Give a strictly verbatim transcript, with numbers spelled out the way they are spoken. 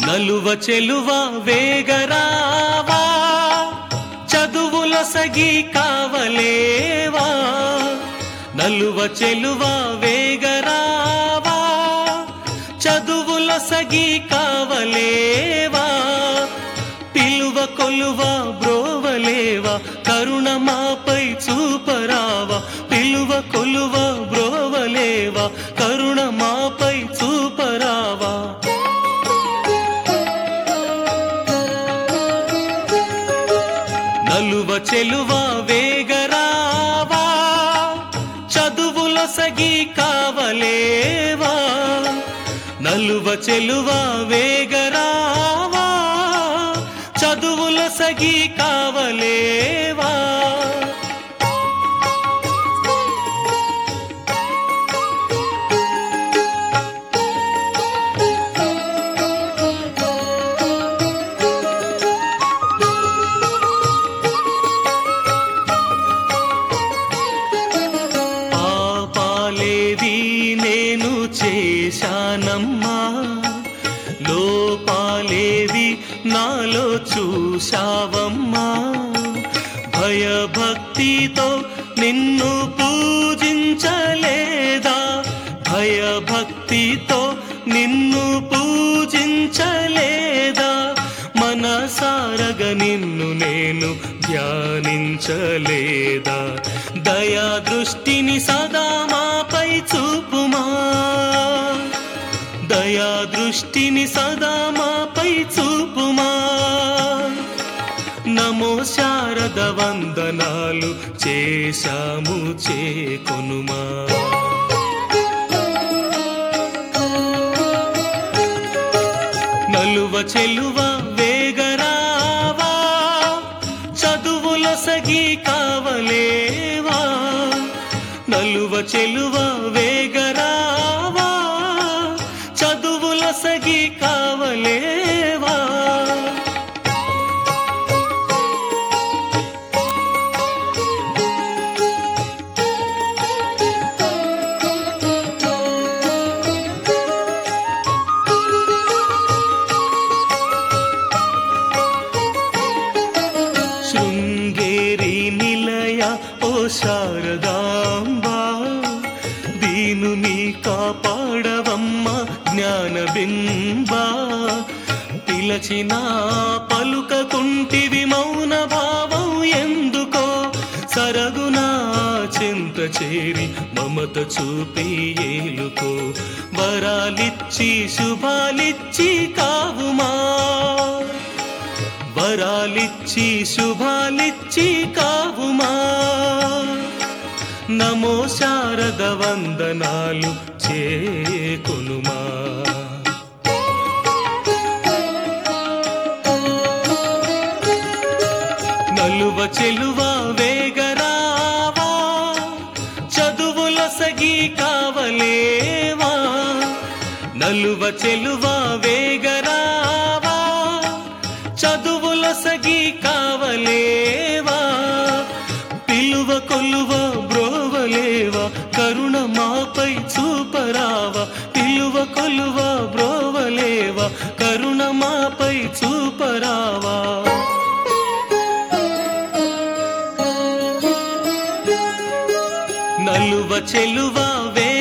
నలువ చెలువ వేగరావా చదువుల సగి కావలేవా నలువ చెలువ వేగరావా చదువుల సగి కావలేవా పిలువ కొలువ బ్రోవలేవా కరుణ మాపై చూపరావా పిలువ కొలువ బ్రోవలేవా కరుణ మాపై చూపరావా నలువ చెలువ వేగరావా చదువుల సగి కావలేవా నలువ చెలువ వేగరావా చదువుల సగి కావలేవా నేను చేశానమ్మా లోపాలేవి నాలో చూశావమ్మా భయభక్తితో నిన్ను పూజించలేదా భయభక్తితో నిన్ను పూజించలేదా మనసారగా నిన్ను నేను ధ్యానించలేదా దయా దృష్టిని సదా మాపై చూపుమా దయా దృష్టిని సదా మాపై చూపుమా నమో శారద వందనాలు చేశాము చేకొనుమా నలువ చెలువ వేగరావా చదువుల సగి కావలేవా నలువ చెలువ వేగరావా చదువుల సగి కావలేవా శృంగేరి నిలయ ఓ శారదాంబా దీనుని కాపాడవమ్మ జ్ఞానబింబా పిలచిన పలుకకుంటివి మౌన భావం ఎందుకో సరగునా చింత చేరి మమత చూపి ఏలుకో వరాలిచ్చి శుభాలిచ్చి కావుమా వరాలిచ్చి శుభాలిచ్చి కావుమా నమో శారద వందనాలు చేకొనుమా నలువ చెలువ వేగరావా చదువుల సగి కావలేవా నలువ చెలువ వేగరావా చదువుల సగి కావలేవా పిలువ కొలువ బ్రోవలేవా కరుణ మాపై చూపరావా పిలువ కొలువ బ్రోవలేవా కరుణ మాపై చూపరావా నలువ చెలువ వే